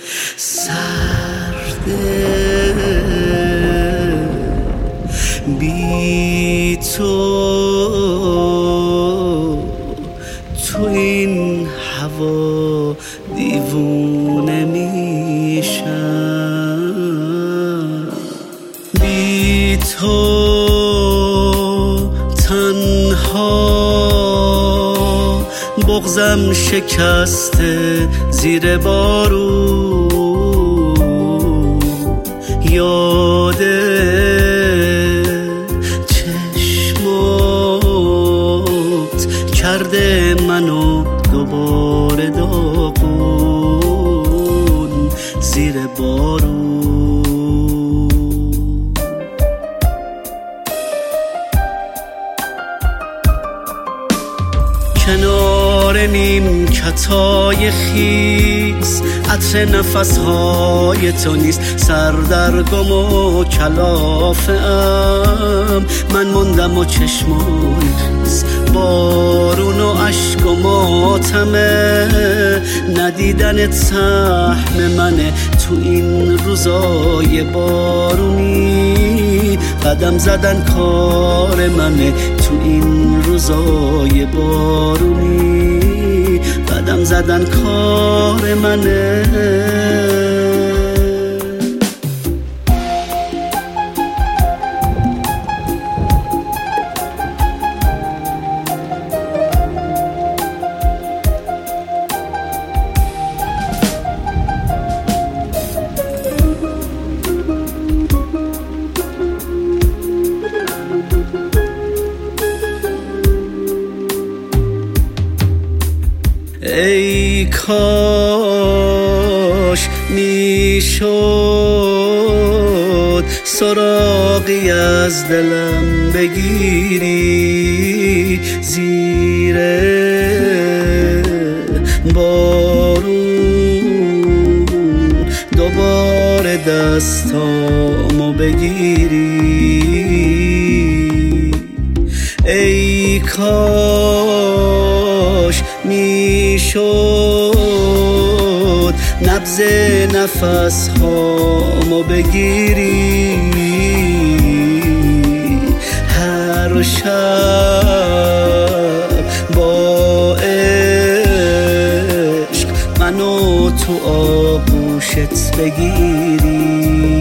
سرده بی تو این هوا دیوونه میشم، بی تو تنها بغضم شکسته زیر بارون، یاد چشمات کرده منو دوباره داغون زیر بارون. کنار نیمکتای خیس عطر نفسهای تو نیست، سردرگم و کلافه‌ام من موندم و چشمای خیس، بارون و عشق و ماتمه، ندیدن سهم منه تو این روزای بارونی، قدم زدن کار منه تو این روزای بارونی، قدم زدن کار منه. ای کاش میشد سراغی از دلم بگیری، زیر بارون دوباره دستامو بگیری. ای کاش میشد نبض نفس هامو بگیری، هر شب با عشق منو تو آغوشت بگیری،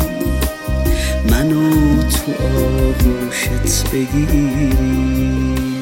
منو تو آغوشت بگیری.